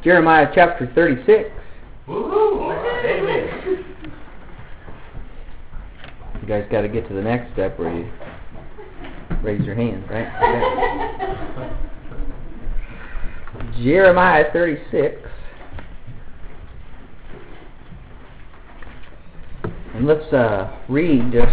Jeremiah chapter 36. Woo-hoo! Amen. You guys got to get to the next step where you raise your hand, right? Okay. Jeremiah 36. And let's read just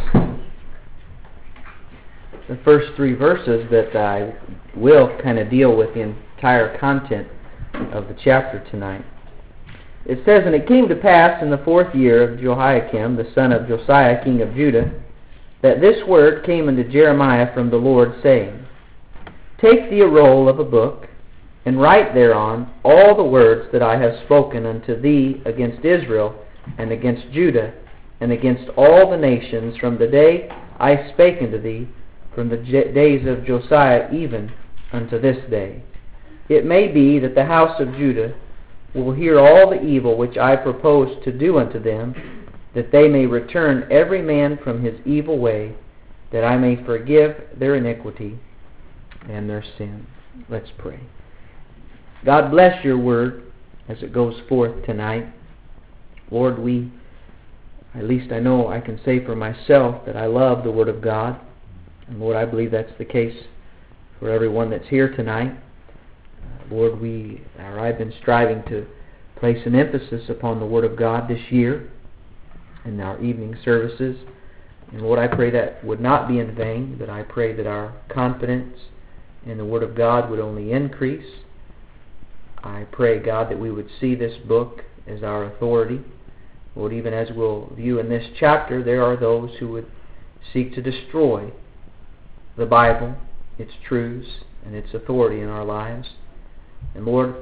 the first 3 verses that I will kind of deal with the entire content of the chapter tonight. It says, "And it came to pass in the 4th year of Jehoiakim, the son of Josiah, king of Judah, that this word came unto Jeremiah from the Lord, saying, Take thee a roll of a book, and write thereon all the words that I have spoken unto thee against Israel, and against Judah, and against all the nations, from the day I spake unto thee, from the days of Josiah even unto this day. It may be that the house of Judah will hear all the evil which I propose to do unto them, that they may return every man from his evil way, that I may forgive their iniquity and their sin." Let's pray. God bless your word as it goes forth tonight. Lord, at least I know I can say for myself that I love the word of God. And Lord, I believe that's the case for everyone that's here tonight. Lord, I've been striving to place an emphasis upon the Word of God this year in our evening services. And Lord, I pray that would not be in vain, but I pray that our confidence in the Word of God would only increase. I pray, God, that we would see this book as our authority. Lord, even as we'll view in this chapter, there are those who would seek to destroy the Bible, its truths, and its authority in our lives. And Lord,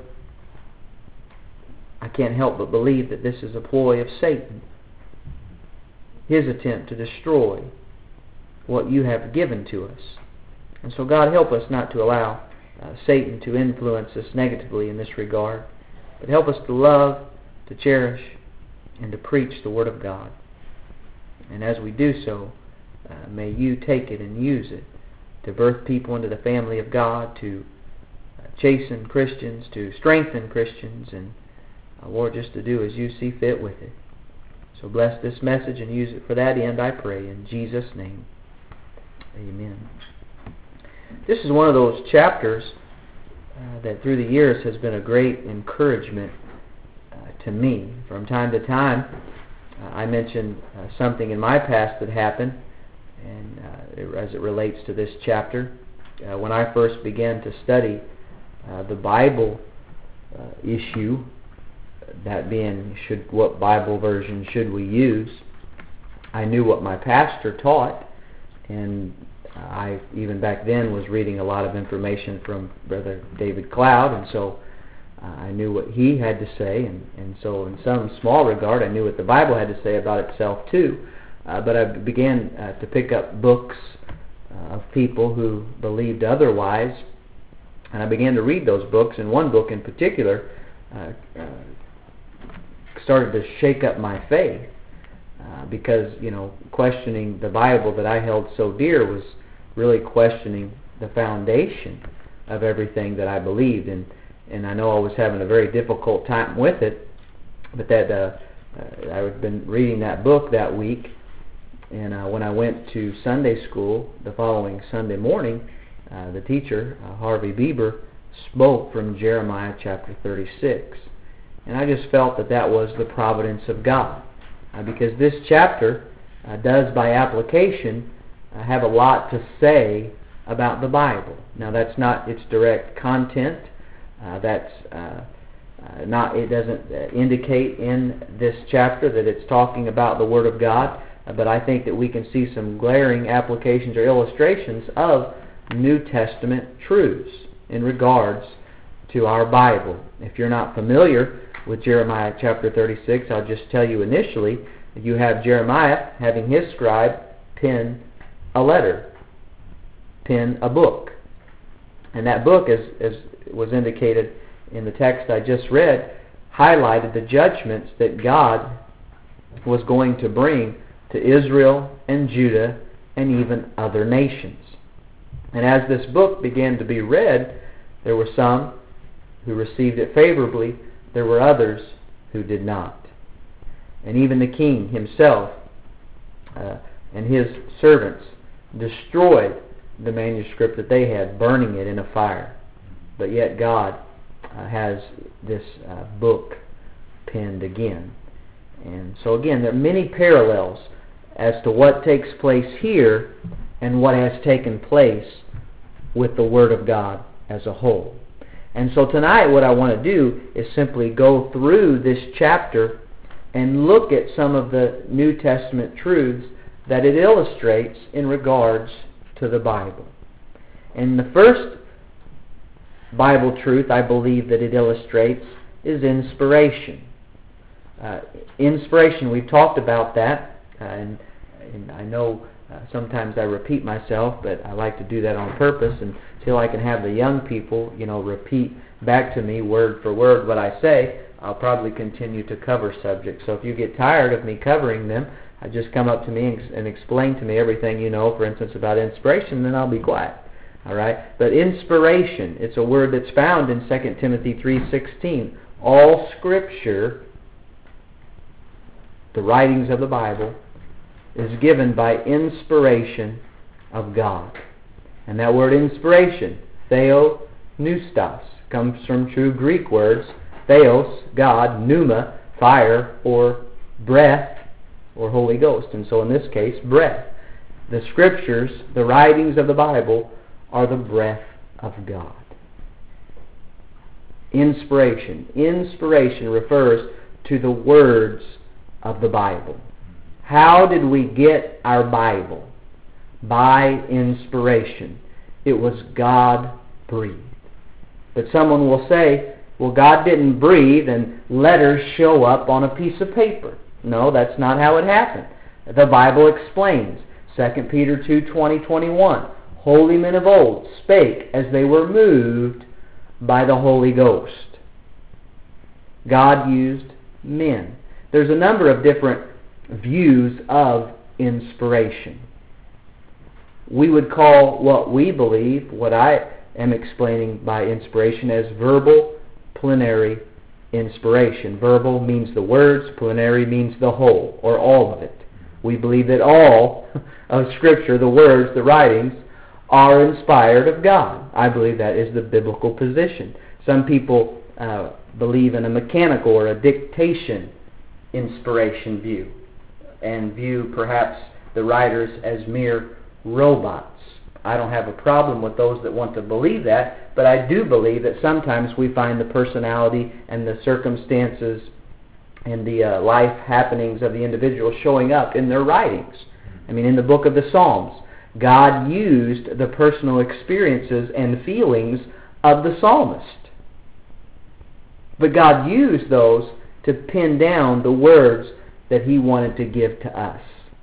I can't help but believe that this is a ploy of Satan, his attempt to destroy what you have given to us. And so God, help us not to allow Satan to influence us negatively in this regard, but help us to love, to cherish, and to preach the Word of God. And as we do so, may you take it and use it to birth people into the family of God, to chasten Christians, to strengthen Christians, and Lord, just to do as you see fit with it. So bless this message and use it for that end, I pray, in Jesus' name. Amen. This is one of those chapters that through the years has been a great encouragement to me. From time to time, I mentioned something in my past that happened, and as it relates to this chapter. When I first began to study the Bible issue, that being what Bible version should we use, I knew what my pastor taught, and I even back then was reading a lot of information from Brother David Cloud, and so I knew what he had to say, and so in some small regard I knew what the Bible had to say about itself too. But I began to pick up books of people who believed otherwise, and I began to read those books, and one book in particular started to shake up my faith because, questioning the Bible that I held so dear was really questioning the foundation of everything that I believed, and I know I was having a very difficult time with it, but that I had been reading that book that week, and when I went to Sunday school the following Sunday morning, the teacher, Harvey Bieber, spoke from Jeremiah chapter 36. And I just felt that was the providence of God, because this chapter does, by application, have a lot to say about the Bible. Now, that's not its direct content. It doesn't indicate in this chapter that it's talking about the Word of God, but I think that we can see some glaring applications or illustrations of New Testament truths in regards to our Bible. If you're not familiar with Jeremiah chapter 36, I'll just tell you initially that you have Jeremiah having his scribe pen a letter, pen a book. And that book, as was indicated in the text I just read, highlighted the judgments that God was going to bring to Israel and Judah and even other nations. And as this book began to be read, there were some who received it favorably, there were others who did not. And even the king himself and his servants destroyed the manuscript that they had, burning it in a fire. But yet God has this book penned again. And so again, there are many parallels as to what takes place here and what has taken place with the Word of God as a whole. And so tonight what I want to do is simply go through this chapter and look at some of the New Testament truths that it illustrates in regards to the Bible. And the first Bible truth I believe that it illustrates is inspiration. Inspiration, we've talked about that, and I know sometimes I repeat myself, but I like to do that on purpose until I can have the young people, repeat back to me word for word what I say. I'll probably continue to cover subjects. So if you get tired of me covering them, just come up to me and explain to me everything you know, for instance, about inspiration, then I'll be quiet. All right? But inspiration, it's a word that's found in 2 Timothy 3:16. All Scripture, the writings of the Bible, is given by inspiration of God. And that word inspiration, theopneustos, comes from two Greek words, theos, God, pneuma, fire, or breath, or Holy Ghost. And so in this case, breath. The Scriptures, the writings of the Bible, are the breath of God. Inspiration. Inspiration refers to the words of the Bible. How did we get our Bible? By inspiration. It was God-breathed. But someone will say, well, God didn't breathe and letters show up on a piece of paper. No, that's not how it happened. The Bible explains. 2 Peter 2:20-21. Holy men of old spake as they were moved by the Holy Ghost. God used men. There's a number of different views of inspiration. We would call what we believe, what I am explaining by inspiration, as verbal plenary inspiration. Verbal means the words, plenary means the whole, or all of it. We believe that all of Scripture, the words, the writings, are inspired of God. I believe that is the biblical position. Some people believe in a mechanical or a dictation inspiration view, and view perhaps the writers as mere robots. I don't have a problem with those that want to believe that, but I do believe that sometimes we find the personality and the circumstances and the life happenings of the individual showing up in their writings. I mean, in the book of the Psalms, God used the personal experiences and feelings of the psalmist. But God used those to pin down the words that He wanted to give to us.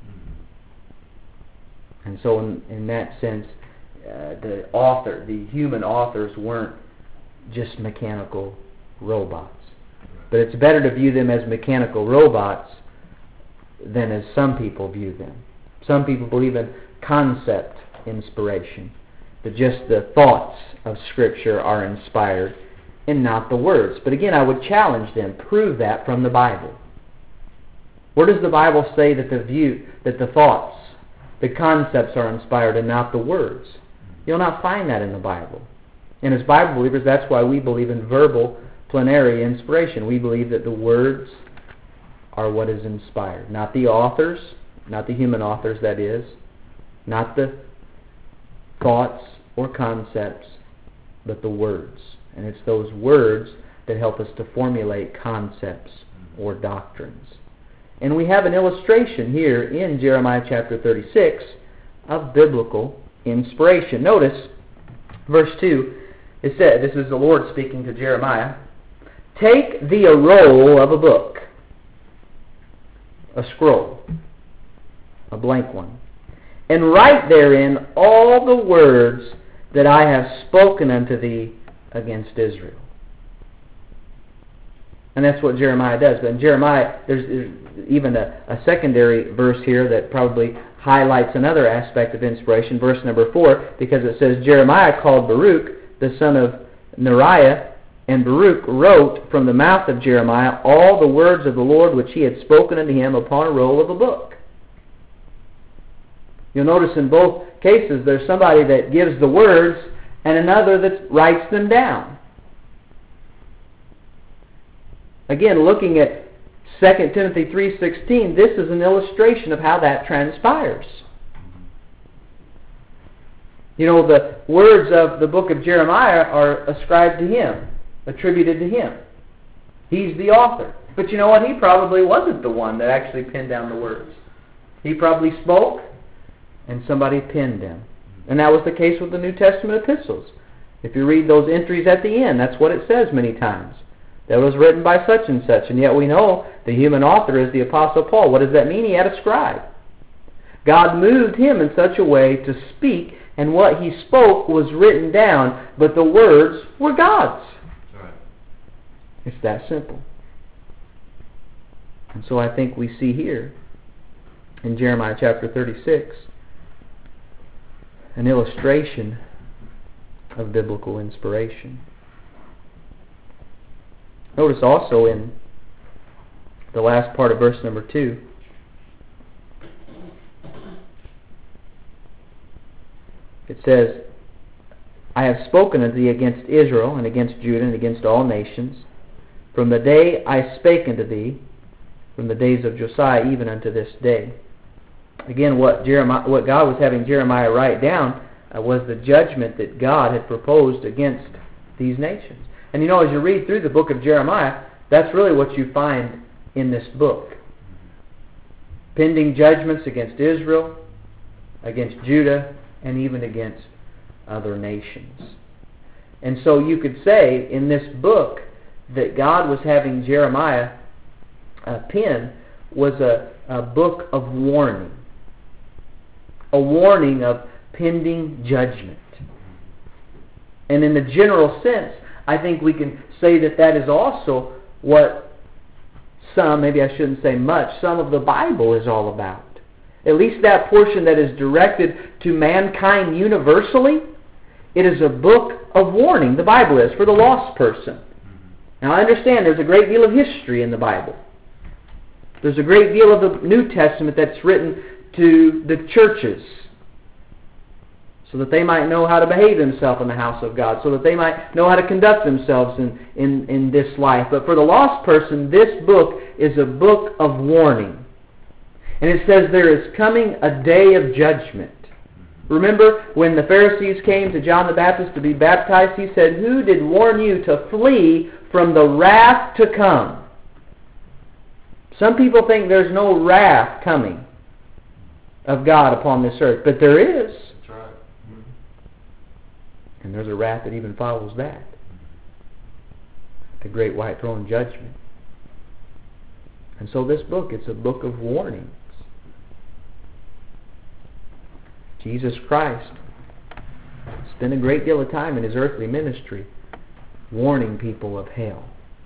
And so in that sense, the human authors weren't just mechanical robots. But it's better to view them as mechanical robots than as some people view them. Some people believe in concept inspiration, that just the thoughts of Scripture are inspired and not the words. But again, I would challenge them, prove that from the Bible. Where does the Bible say that the thoughts, the concepts are inspired and not the words? You'll not find that in the Bible. And as Bible believers, that's why we believe in verbal plenary inspiration. We believe that the words are what is inspired, not the authors, not the human authors, that is, not the thoughts or concepts, but the words. And it's those words that help us to formulate concepts or doctrines. And we have an illustration here in Jeremiah chapter 36 of biblical inspiration. Notice verse 2. It said, this is the Lord speaking to Jeremiah, "Take thee a roll of a book," a scroll, a blank one, "and write therein all the words that I have spoken unto thee against Israel." And that's what Jeremiah does. But in Jeremiah, there's even a secondary verse here that probably highlights another aspect of inspiration, verse number 4, because it says, "Jeremiah called Baruch, the son of Neriah, And Baruch wrote from the mouth of Jeremiah all the words of the Lord which he had spoken unto him upon a roll of a book. You'll notice in both cases there's somebody that gives the words and another that writes them down. Again, looking at 2 Timothy 3:16, this is an illustration of how that transpires. You know, the words of the book of Jeremiah are ascribed to him, attributed to him. He's the author. But you know what? He probably wasn't the one that actually penned down the words. He probably spoke, and somebody penned them. And that was the case with the New Testament epistles. If you read those entries at the end, that's what it says many times. That was written by such and such. And yet we know the human author is the Apostle Paul. What does that mean? He had a scribe. God moved him in such a way to speak, and what he spoke was written down, but the words were God's. Right. It's that simple. And so I think we see here in Jeremiah chapter 36 an illustration of biblical inspiration. Notice also in the last part of verse number 2, it says, I have spoken unto thee against Israel, and against Judah, and against all nations, from the day I spake unto thee, from the days of Josiah, even unto this day. Again, what God was having Jeremiah write down was the judgment that God had proposed against these nations. And you know, as you read through the book of Jeremiah, that's really what you find in this book. Pending judgments against Israel, against Judah, and even against other nations. And so you could say in this book that God was having Jeremiah pen was a book of warning. A warning of pending judgment. And in the general sense, I think we can say that that is also what some, maybe I shouldn't say much, some of the Bible is all about. At least that portion that is directed to mankind universally, it is a book of warning, the Bible is, for the lost person. Now I understand there's a great deal of history in the Bible. There's a great deal of the New Testament that's written to the churches, so that they might know how to behave themselves in the house of God, so that they might know how to conduct themselves in this life. But for the lost person, this book is a book of warning. And it says there is coming a day of judgment. Remember when the Pharisees came to John the Baptist to be baptized, he said, who did warn you to flee from the wrath to come? Some people think there's no wrath coming of God upon this earth, but there is. That's right. Mm-hmm. And there's a wrath that even follows that. The great white throne judgment. And so this book, it's a book of warnings. Jesus Christ spent a great deal of time in his earthly ministry warning people of hell.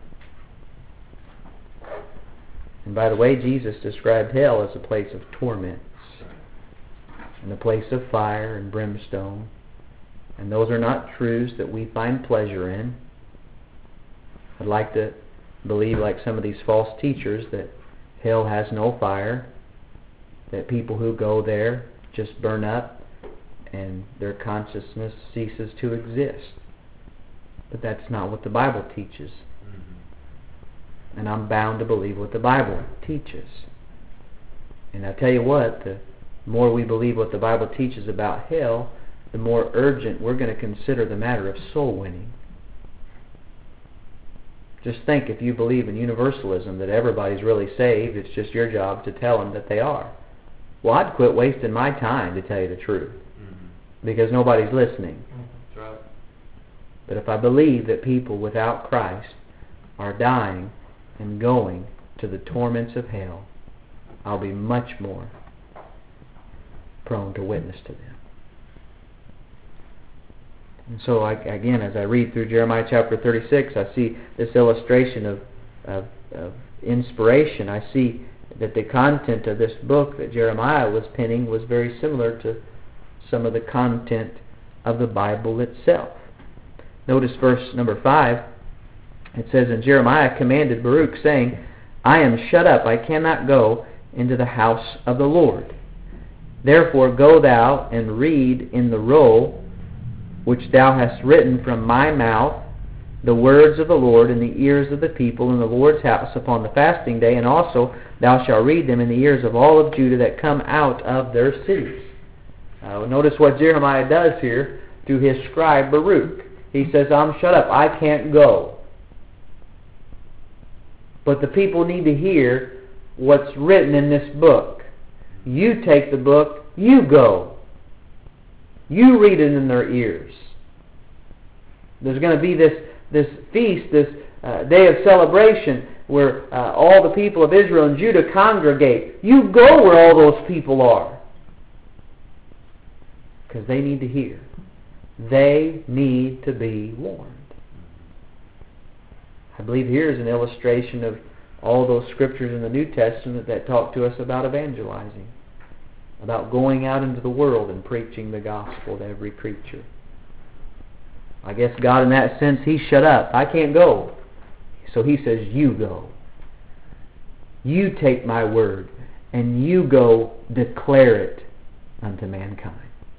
And by the way, Jesus described hell as a place of torments and a place of fire and brimstone. And those are not truths that we find pleasure in. I'd like to believe, like some of these false teachers, that hell has no fire, that people who go there just burn up and their consciousness ceases to exist. But that's not what the Bible teaches. Mm-hmm. And I'm bound to believe what the Bible teaches. And I tell you what, the more we believe what the Bible teaches about hell, the more urgent we're going to consider the matter of soul winning. Just think, if you believe in universalism, that everybody's really saved, it's just your job to tell them that they are. Well, I'd quit wasting my time, to tell you the truth, because nobody's listening. That's right. But if I believe that people without Christ are dying and going to the torments of hell, I'll be much more prone to witness to them. And so, again, as I read through Jeremiah chapter 36, I see this illustration of inspiration. I see that the content of this book that Jeremiah was penning was very similar to some of the content of the Bible itself. Notice verse number 5. It says, And Jeremiah commanded Baruch, saying, I am shut up, I cannot go into the house of the Lord. Therefore go thou and read in the roll which thou hast written from my mouth the words of the Lord in the ears of the people in the Lord's house upon the fasting day, and also thou shalt read them in the ears of all of Judah that come out of their cities. Notice what Jeremiah does here to his scribe Baruch. He says, I'm shut up, I can't go. But the people need to hear what's written in this book. You take the book, you go. You read it in their ears. There's going to be this feast, this day of celebration where all the people of Israel and Judah congregate. You go where all those people are. Because they need to hear. They need to be warned. I believe here is an illustration of all those scriptures in the New Testament that talk to us about evangelizing, about going out into the world and preaching the gospel to every creature. I guess God in that sense, He's shut up. I can't go. So He says, you go. You take my word and you go declare it unto mankind.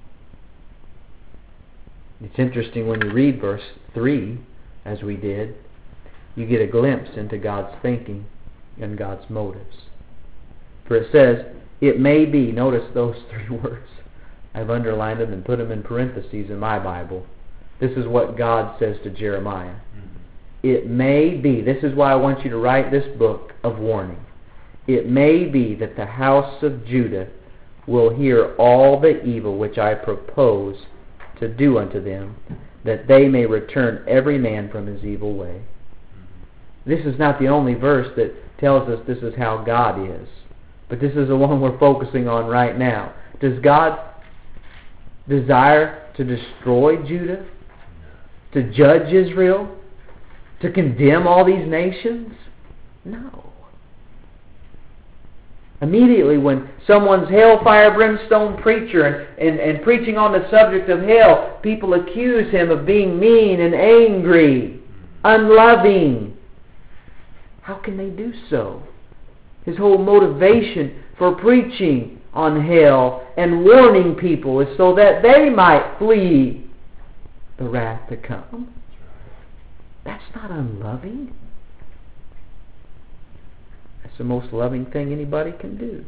It's interesting when you read verse 3, as we did, you get a glimpse into God's thinking and God's motives. For it says, it may be, notice those three words. I've underlined them and put them in parentheses in my Bible. This is what God says to Jeremiah. It may be, this is why I want you to write this book of warning. It may be that the house of Judah will hear all the evil which I propose to do unto them, that they may return every man from his evil way. This is not the only verse that tells us this is how God is, but this is the one we're focusing on right now. Does God desire to destroy Judah? To judge Israel? To condemn all these nations? No. Immediately when someone's hellfire brimstone preacher and preaching on the subject of hell, people accuse him of being mean and angry, unloving. How can they do so? His whole motivation for preaching on hell and warning people is so that they might flee the wrath to come. That's not unloving. That's the most loving thing anybody can do.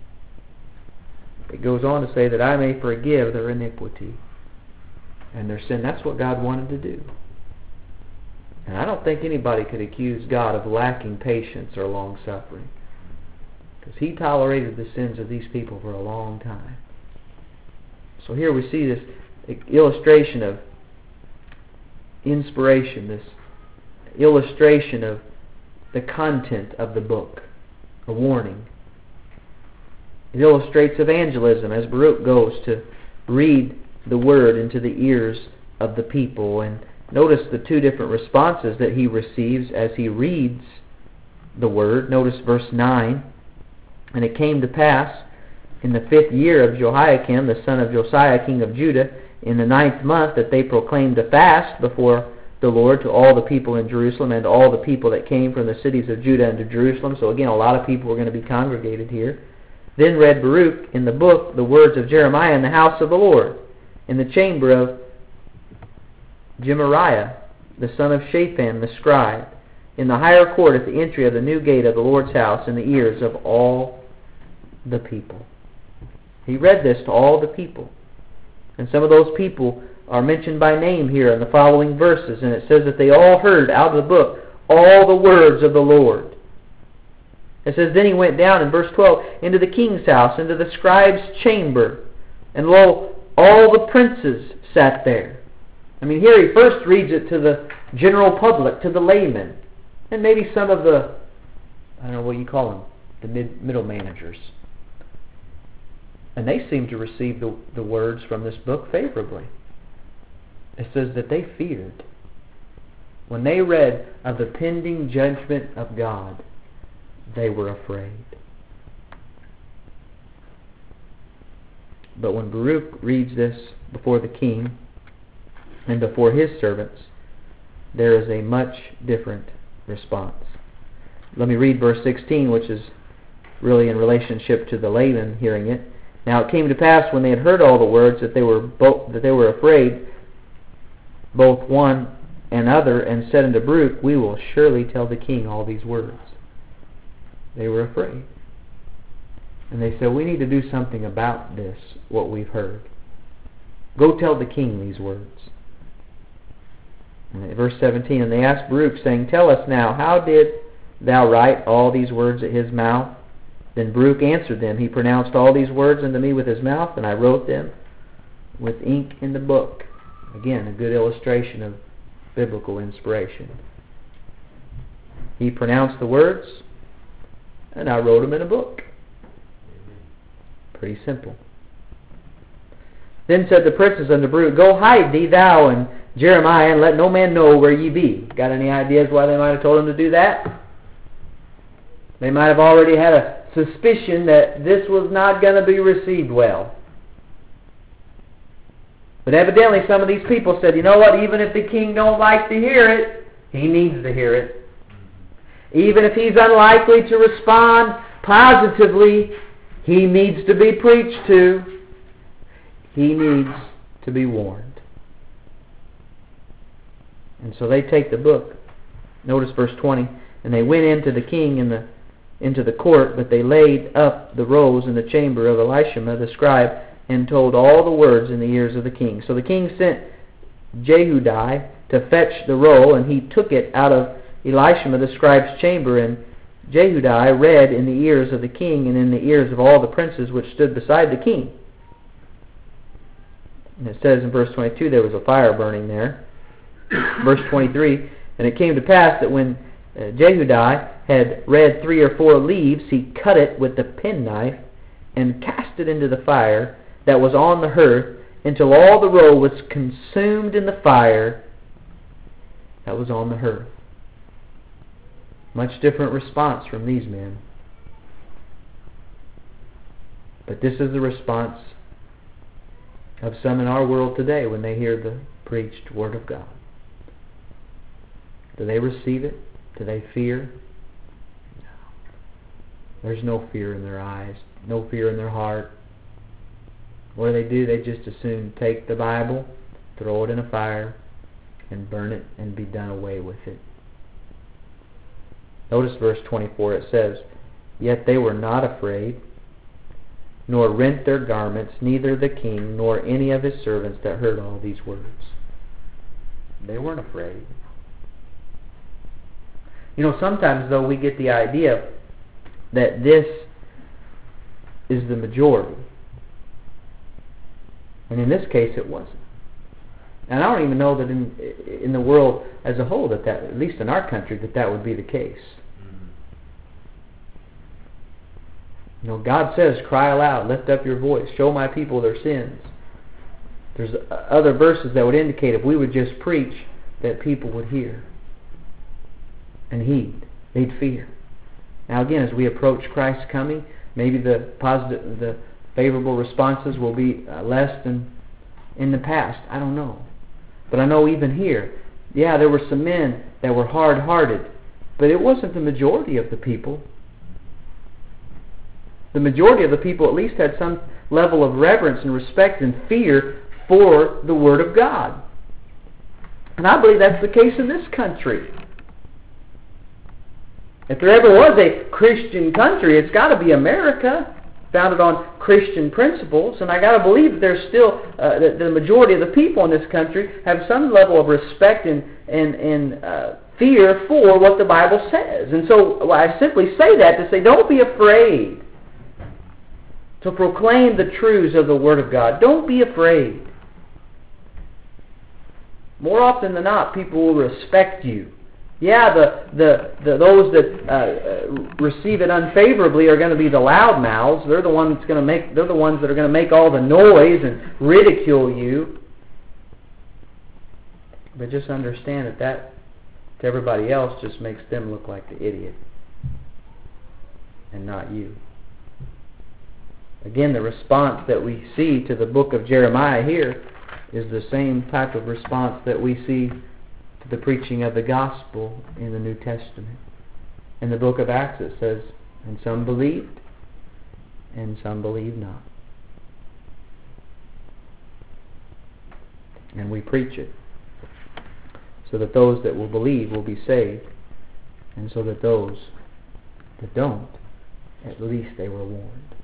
It goes on to say that I may forgive their iniquity and their sin. That's what God wanted to do. And I don't think anybody could accuse God of lacking patience or long-suffering, because He tolerated the sins of these people for a long time. So here we see this illustration of inspiration, this illustration of the content of the book, a warning. It illustrates evangelism as Baruch goes to read the word into the ears of the people. And notice the two different responses that he receives as he reads the word. Notice verse 9. And it came to pass in the 5th year of Jehoiakim, the son of Josiah, king of Judah, in the 9th month, that they proclaimed a fast before the Lord to all the people in Jerusalem and to all the people that came from the cities of Judah unto Jerusalem. So again, a lot of people were going to be congregated here. Then read Baruch in the book the words of Jeremiah in the house of the Lord, in the chamber of Gemariah, the son of Shaphan, the scribe, in the higher court at the entry of the new gate of the Lord's house, in the ears of all the people. He read this to all the people. And some of those people are mentioned by name here in the following verses. And it says that they all heard out of the book all the words of the Lord. It says, then he went down in verse 12 into the king's house, into the scribe's chamber. And lo, all the princes sat there. I mean, here he first reads it to the general public, to the laymen. And maybe some of the, I don't know what you call them, the middle managers. And they seem to receive the words from this book favorably. It says that they feared. When they read of the pending judgment of God, they were afraid. But when Baruch reads this before the king and before his servants, there is a much different response. Let me read verse 16, which is really in relationship to the layman hearing it. Now it came to pass, when they had heard all the words, that they were afraid, both one and other, and said unto Baruch, We will surely tell the king all these words. They were afraid. And they said, we need to do something about this, what we've heard. Go tell the king these words. And verse 17, and they asked Baruch, saying, Tell us now, how did thou write all these words at his mouth? Then Baruch answered them, He pronounced all these words unto me with his mouth, and I wrote them with ink in the book. Again, a good illustration of biblical inspiration. He pronounced the words, and I wrote them in a book. Pretty simple. Then said the princes unto Baruch, Go hide thee, thou and Jeremiah, and let no man know where ye be. Got any ideas why they might have told him to do that? They might have already had a suspicion that this was not going to be received well. But evidently some of these people said, you know what, even if the king don't like to hear it, he needs to hear it. Even if he's unlikely to respond positively, he needs to be preached to. He needs to be warned. And so they take the book. Notice verse 20. And they went into the king into the court, but they laid up the rolls in the chamber of Elishama the scribe, and told all the words in the ears of the king. So the king sent Jehudi to fetch the roll, and he took it out of Elishama the scribe's chamber, and Jehudi read in the ears of the king and in the ears of all the princes which stood beside the king. And it says in verse 22, there was a fire burning there. Verse 23, and it came to pass that when Jehudi had read 3 or 4 leaves, he cut it with the penknife and cast it into the fire that was on the hearth, until all the roll was consumed in the fire that was on the hearth. Much different response from these men. But this is the response of some in our world today when they hear the preached Word of God. Do they receive it? Do they fear? No. There's no fear in their eyes, no fear in their heart. What do? They just as soon take the Bible, throw it in a fire, and burn it and be done away with it. Notice verse 24, it says, Yet they were not afraid, nor rent their garments, neither the king, nor any of his servants that heard all these words. They weren't afraid. You know, sometimes, though, we get the idea that this is the majority. And in this case, it wasn't. And I don't even know that in the world as a whole, that at least in our country, that would be the case. You know, God says, cry aloud, lift up your voice, show my people their sins. There's other verses that would indicate if we would just preach, that people would hear and heed. They'd fear. Now again, as we approach Christ's coming, maybe the favorable responses will be less than in the past. I don't know. But I know even here, yeah, there were some men that were hard-hearted, but it wasn't the majority of the people. The majority of the people at least had some level of reverence and respect and fear for the Word of God. And I believe that's the case in this country. If there ever was a Christian country, it's got to be America, founded on Christian principles. And I got to believe that there's still the majority of the people in this country have some level of respect and fear for what the Bible says. And so I simply say that to say, don't be afraid to proclaim the truths of the Word of God. Don't be afraid. More often than not, people will respect you. Yeah, those that receive it unfavorably are going to be the loudmouths. They're the ones that are going to make all the noise and ridicule you. But just understand that to everybody else just makes them look like the idiot and not you. Again, the response that we see to the book of Jeremiah here is the same type of response that we see to the preaching of the gospel in the New Testament. In the book of Acts it says, and some believed, and some believed not. And we preach it, so that those that will believe will be saved, and so that those that don't, at least they were warned.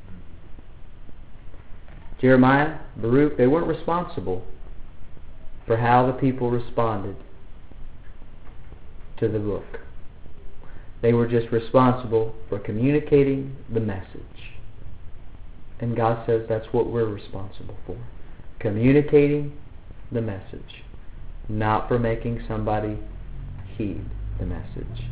Jeremiah, Baruch, they weren't responsible for how the people responded to the book. They were just responsible for communicating the message. And God says that's what we're responsible for. Communicating the message. Not for making somebody heed the message.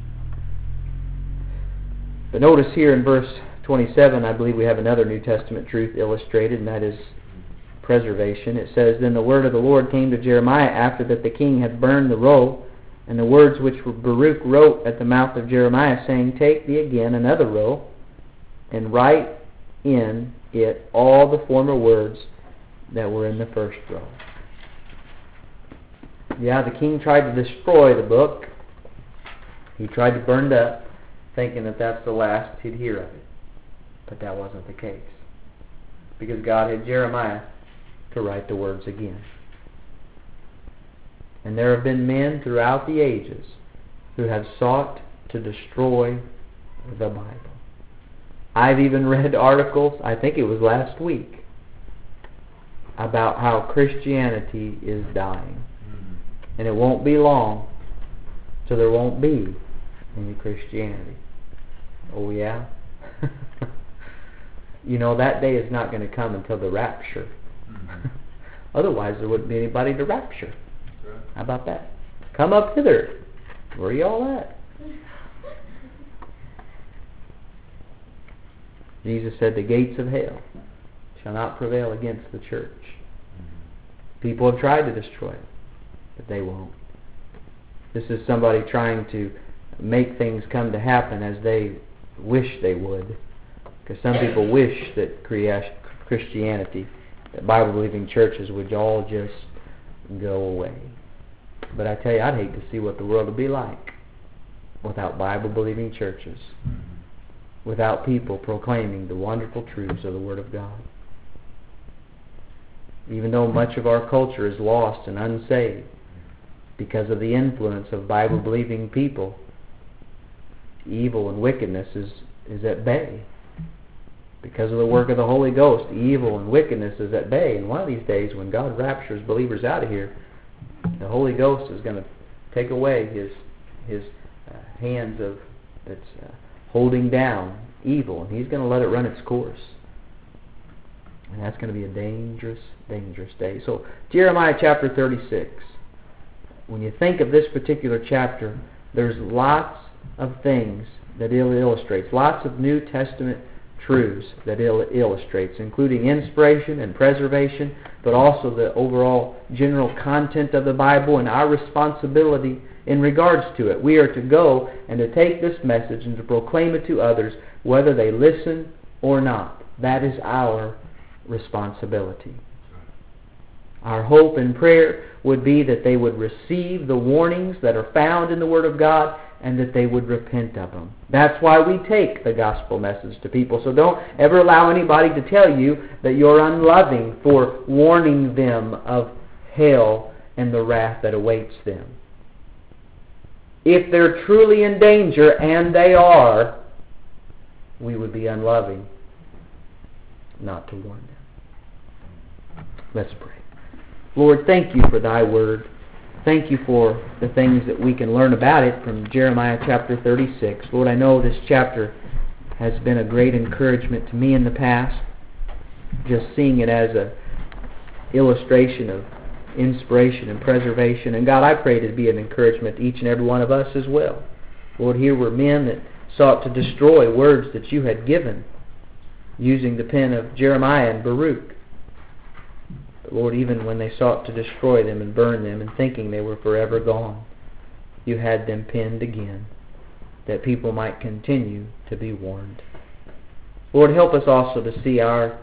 But notice here in verse 27, I believe we have another New Testament truth illustrated, and that is preservation. It says, Then the word of the Lord came to Jeremiah after that the king had burned the roll, and the words which Baruch wrote at the mouth of Jeremiah, saying, Take thee again another roll, and write in it all the former words that were in the first roll. Yeah, the king tried to destroy the book. He tried to burn it up, thinking that that's the last he'd hear of it. But that wasn't the case. Because God had Jeremiah to write the words again. And there have been men throughout the ages who have sought to destroy the Bible. I've even read articles, I think it was last week, about how Christianity is dying. And it won't be long till there won't be any Christianity. Oh yeah? You know, that day is not going to come until the rapture. Otherwise there wouldn't be anybody to rapture. How about that? Come up hither. Where are you all at? Jesus said, the gates of hell shall not prevail against the church. People have tried to destroy it, but they won't. This is somebody trying to make things come to happen as they wish they would. Because some people wish that Christianity, that Bible-believing churches would all just go away. But I tell you, I'd hate to see what the world would be like without Bible-believing churches, without people proclaiming the wonderful truths of the Word of God. Even though much of our culture is lost and unsaved because of the influence of Bible-believing people, evil and wickedness is at bay. Because of the work of the Holy Ghost, evil and wickedness is at bay. And one of these days, when God raptures believers out of here, the Holy Ghost is going to take away his hands of that's holding down evil, and He's going to let it run its course. And that's going to be a dangerous, dangerous day. So, Jeremiah chapter 36. When you think of this particular chapter, there's lots of things that it illustrates. Lots of New Testament truths that it illustrates, including inspiration and preservation, but also the overall general content of the Bible and our responsibility in regards to it. We are to go and to take this message and to proclaim it to others, whether they listen or not. That is our responsibility. Our hope and prayer would be that they would receive the warnings that are found in the Word of God and that they would repent of them. That's why we take the gospel message to people. So don't ever allow anybody to tell you that you're unloving for warning them of hell and the wrath that awaits them. If they're truly in danger, and they are, we would be unloving not to warn them. Let's pray. Lord, thank you for Thy Word. Thank you for the things that we can learn about it from Jeremiah chapter 36. Lord, I know this chapter has been a great encouragement to me in the past, just seeing it as an illustration of inspiration and preservation. And God, I pray to be an encouragement to each and every one of us as well. Lord, here were men that sought to destroy words that you had given using the pen of Jeremiah and Baruch. Lord, even when they sought to destroy them and burn them and thinking they were forever gone, you had them penned again, that people might continue to be warned. Lord, help us also to see our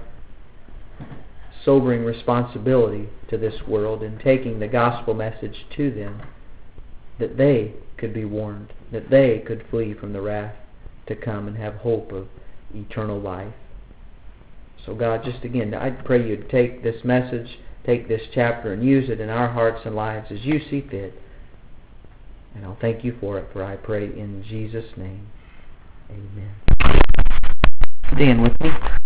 sobering responsibility to this world in taking the gospel message to them that they could be warned, that they could flee from the wrath to come and have hope of eternal life. So God, just again, I pray You'd take this message, take this chapter, and use it in our hearts and lives as You see fit. And I'll thank You for it, for I pray in Jesus' name. Amen. Stand with me.